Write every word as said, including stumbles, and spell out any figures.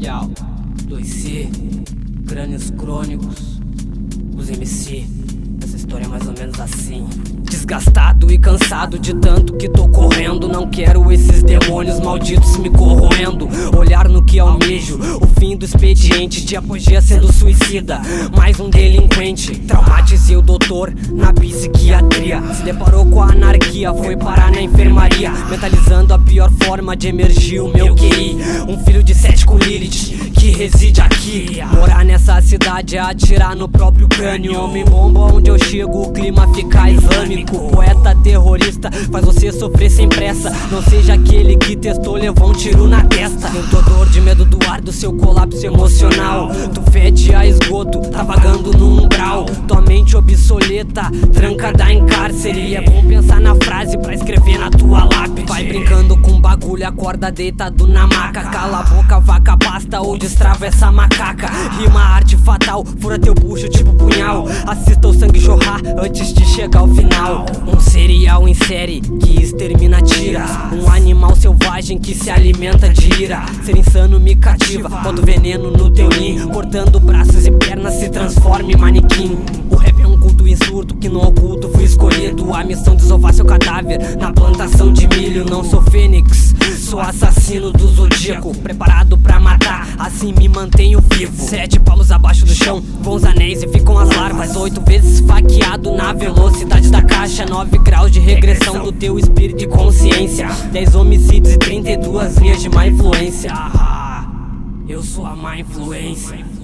Yau, dois C, crânios crônicos, os M C. Essa história é mais ou menos assim. Desgastado e cansado de tanto que tô correndo, não quero esses demônios malditos me corroendo. Olhar no que almejo, o fim do expediente de apogea sendo suicida, mais um delinquente. Traumatizei o doutor na psiquiatria, se deparou com a anarquia, foi parar na enfermaria, mentalizando a pior forma de emergir o meu Q I. Um filho de sete com Lilith que reside aqui. Morar nessa cidade é atirar no próprio crânio. Homem bomba, onde eu chego o clima fica islâmico. Poeta terrorista faz você sofrer sem pressa. Não seja aquele que testou, levou um tiro na testa. Sinto dor de medo do ar do seu colapso emocional. Tu fede a esgoto, tá vagando no umbral. Tua mente obsoleta, trancada em cárcere. E é bom pensar na frase pra escrever na tua lápide. Vai brincando com bagulho, acorda deitado na maca. Cala a boca, vaca pasta ou destrava essa macaca. Rima arte fatal, fura teu bucho tipo punhal. Assista o sangue jorrar antes de chegar ao final. Um cereal em série que extermina tira. Um animal selvagem que se alimenta de ira. Ser insano me cativa, boto veneno no teu ninho. Cortando braços e pernas se transforma em manequim. O rap é um culto insurto que no oculto fui escolhido. A missão de desovar seu cadáver na plantação de milho. Não sou fênix, sou assassino do zodíaco, preparado pra matar, assim me mantenho vivo. Sete palmos abaixo do chão, vão os anéis e ficam as larvas. Oito vezes esfaqueado na velocidade da caixa. Nove graus de regressão do teu espírito e consciência. Dez homicídios e trinta e duas linhas de má influência. Eu sou a má influência.